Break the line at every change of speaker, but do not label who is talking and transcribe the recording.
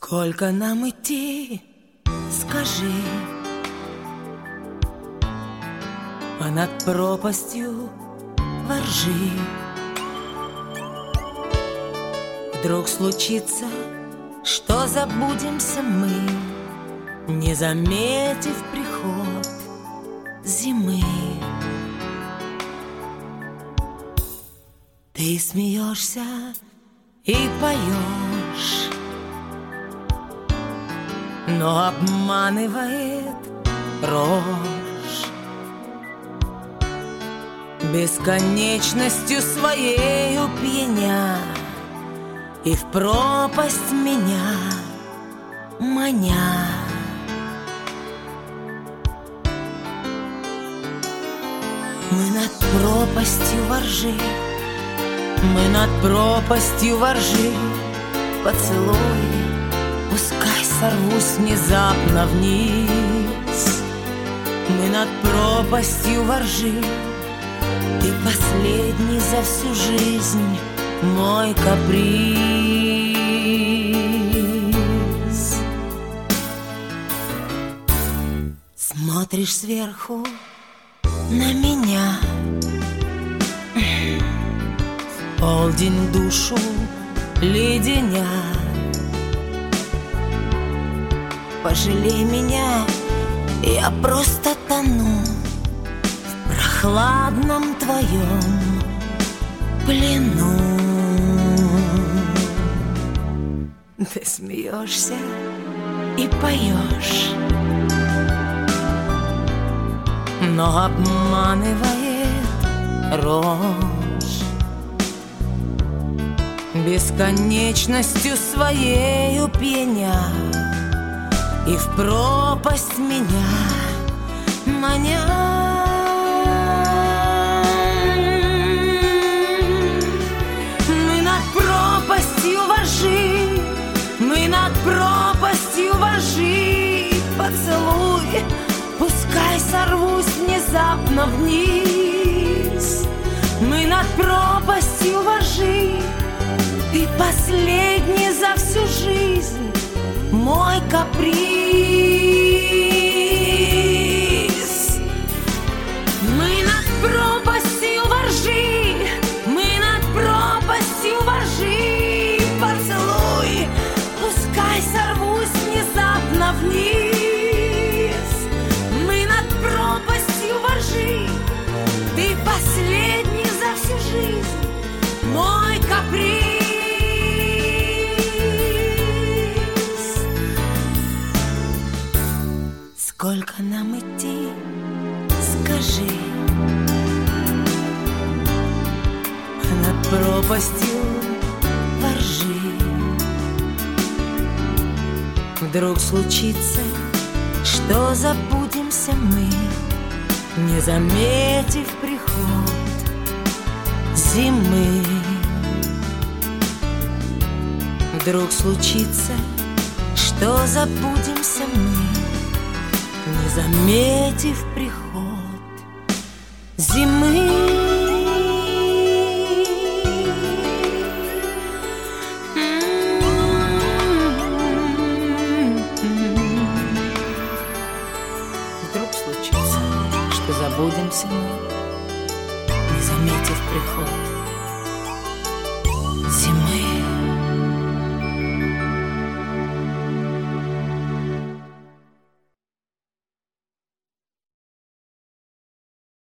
Сколько нам идти, скажи, а над пропастью воржи. Вдруг случится, что забудемся мы, не заметив приход зимы. Ты смеешься и поешь, но обманывает рожь. Бесконечностью своею пьяня и в пропасть меня маня. Мы над пропастью воржи, мы над пропастью воржи. Поцелуй, пускай сорвусь внезапно вниз. Мы над пропастью воржи. Ты последний за всю жизнь мой каприз. Смотришь сверху на меня, в полдень душу леденя. Пожалей меня, я просто тону в прохладном твоем плену. Ты смеешься и поешь, но обманывает рожь. Бесконечностью своею пьяня и в пропасть меня маня. Мы над пропастью воржи, мы над пропастью воржи. Поцелуй, пускай сорвусь внезапно вниз. Мы над пропастью воржи. Ты последний за всю жизнь мой каприз. Мы над пропастью воржи, мы над пропастью воржи. Поцелуй, пускай сорвусь внезапно вниз. Мы над пропастью воржи. Ты последний за всю жизнь мой каприз. Сколько нам идти, скажи, над пропастью воржи. Вдруг случится, что забудемся мы, не заметив приход зимы. Вдруг случится, что забудемся мы, не заметив приход зимы. Вдруг случится, что забудемся мы,